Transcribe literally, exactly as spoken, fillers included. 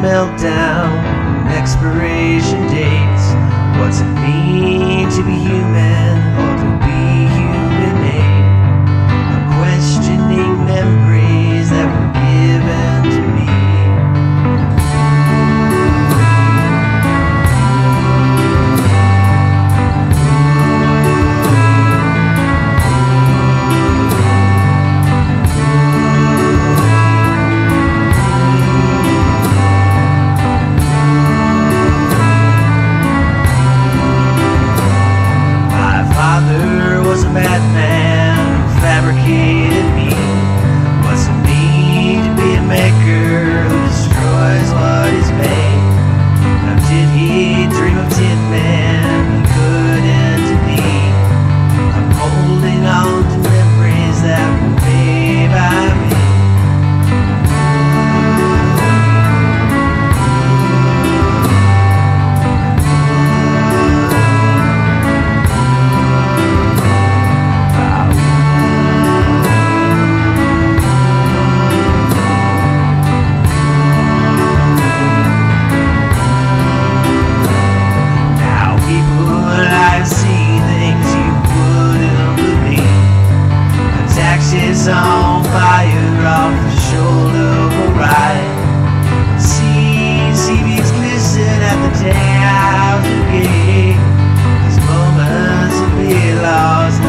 meltdown, expiration dates. What's it mean to be human or to be human-made? I'm questioning memories that were given to me. Madman who fabricated me. What's it mean to be a maker who destroys what is made? Now did he dream of Tin Man? He couldn't to me. I'm holding on to memories that were made by me. On fire off the shoulder of a ride. See, C Vs glisten at the ten hours a gate. These moments will be lost.